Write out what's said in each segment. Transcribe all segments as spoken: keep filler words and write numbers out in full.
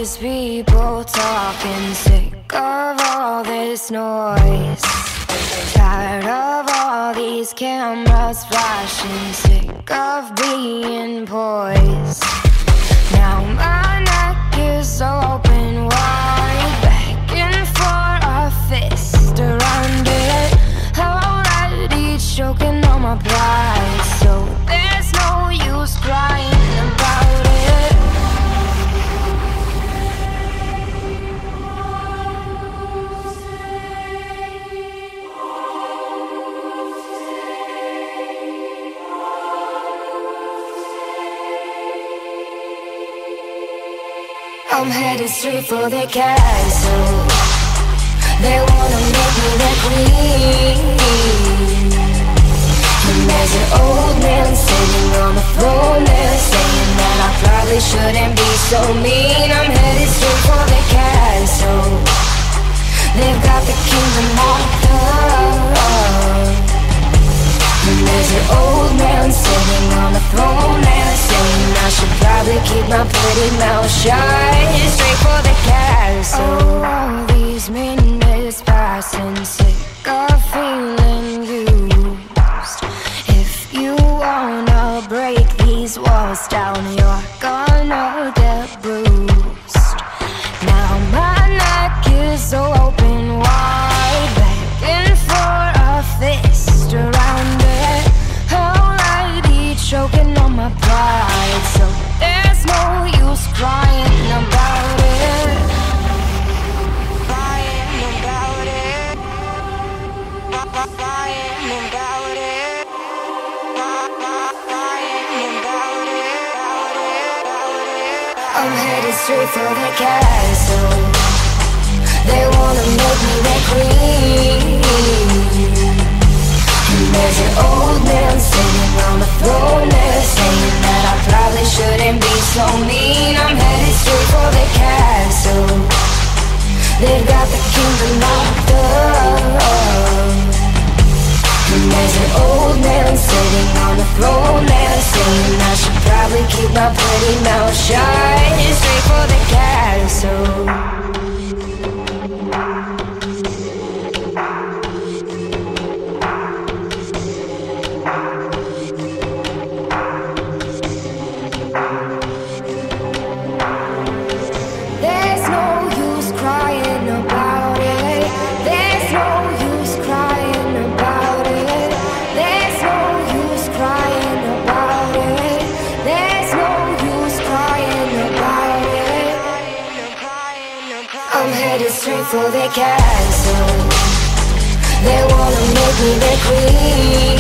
these people talking, sick of all this noise, tired of all these cameras flashing, sick of being poised. Now my neck is open wide, begging for a fist around it, already choking on my pride, so there's no use crying about it. I'm headed straight for the castle. They wanna make me their queen. And there's an old man sitting on the throne there, saying that I probably shouldn't be so mean. I'm headed straight for the castle. They've got the kingdom locked up. And there's an old man sitting on the throne there, saying I should probably keep my pretty mouth shut. Straight for the castle. Oh, all these minutes passing, sick of feeling used. If you wanna break these walls down, you're gonna get bruised. Now my neck is open wide, begging for a fist around it, already choking on my pride, so there's no use crying about it. Crying about it. Crying about it. Crying about it. I'm headed straight for the castle. They wanna make me their queen. And there's an old man sitting on the throne there, saying that I probably shouldn't be so mean. I'm headed straight for the castle. They've got the kingdom locked up. And there's an old man sitting on the throne there, saying I should probably keep my pretty mouth shut. Straight for the castle. Straight for the castle. They wanna make me their queen.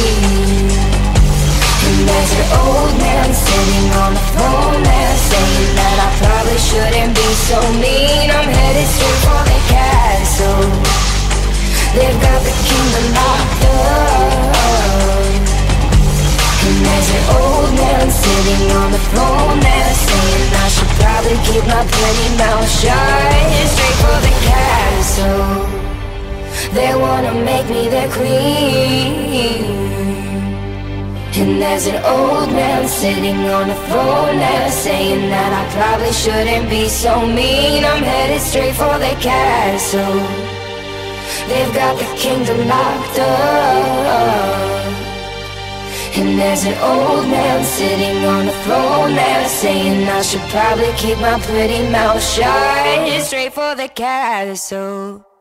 And there's an old man sitting on the throne there, saying that I probably shouldn't be so mean. I'm headed straight for the castle. They've got the kingdom locked up. And there's an old man sitting on the throne there, saying I should probably keep my pretty mouth shut. Straight for the castle. They wanna make me their queen. And there's an old man sitting on the throne there, saying that I probably shouldn't be so mean. I'm headed straight for the castle. They've got the kingdom locked up. And there's an old man sitting on the throne there, saying I should probably keep my pretty mouth shut. Straight for the castle.